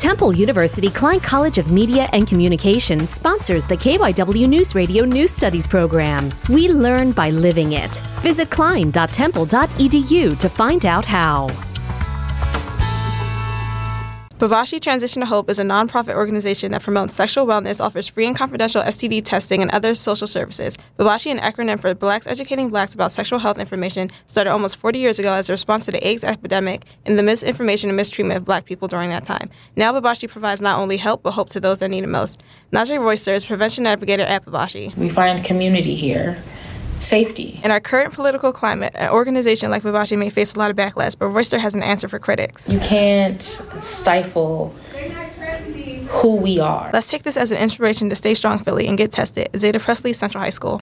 Temple University Klein College of Media and Communication sponsors the KYW News Radio News Studies program. We learn by living it. Visit klein.temple.edu to find out how. Bavashi Transition to Hope is a nonprofit organization that promotes sexual wellness, offers free and confidential STD testing, and other social services. Bavashi, an acronym for Blacks Educating Blacks About Sexual Health Information, started almost 40 years ago as a response to the AIDS epidemic and the misinformation and mistreatment of Black people during that time. Now Bavashi provides not only help, but hope to those that need it most. Najee Royster is Prevention Navigator at Bavashi. We find community here. Safety. In our current political climate, an organization like Bavashi may face a lot of backlash, but Royster has an answer for critics. You can't stifle who we are. Let's take this as an inspiration to stay strong, Philly, and get tested. Zeta Presley, Central High School.